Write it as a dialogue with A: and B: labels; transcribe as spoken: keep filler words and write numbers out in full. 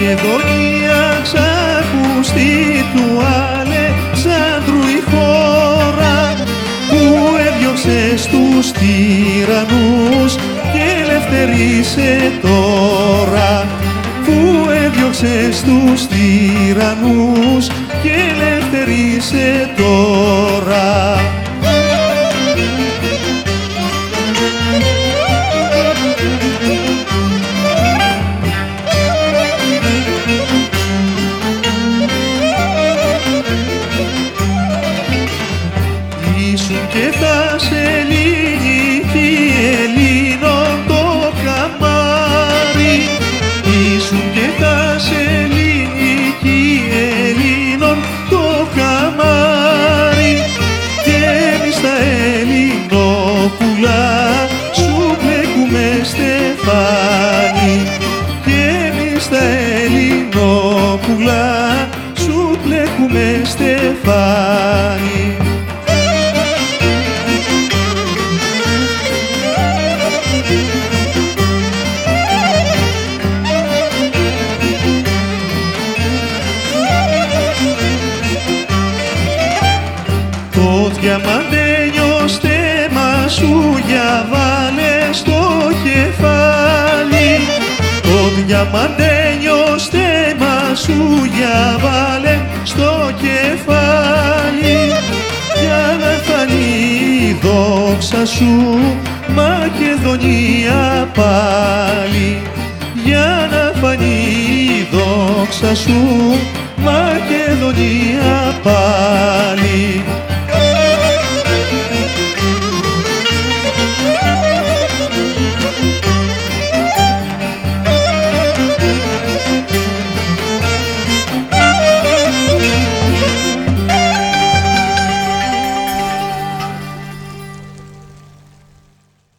A: Μακεδονία ξακουστεί του Αλεξάνδρου η χώρα που έδιωξε στους τυραννούς και ελευθερίσε τώρα, που έδιωξε στους τυραννούς και ελευθερίσε τώρα. Ήσουν και θα σε ελληνική Ελλήνων το καμάρι, ήσουν και θα σε ελληνική Ελλήνων το καμάρι, και εμείς τα Ελληνόπουλα σου πλέκουμε στεφάνι, και εμείς τα Ελληνόπουλα σου πλέκουμε στεφάνι. Το διαμαντένιο στέμμα σου για βάλε στο κεφάλι, το διαμαντένιο στέμμα σου για βάλε στο κεφάλι, για να φανεί η δόξα σου Μακεδονία πάλι, για να φανεί η δόξα σου Μακεδονία πάλι.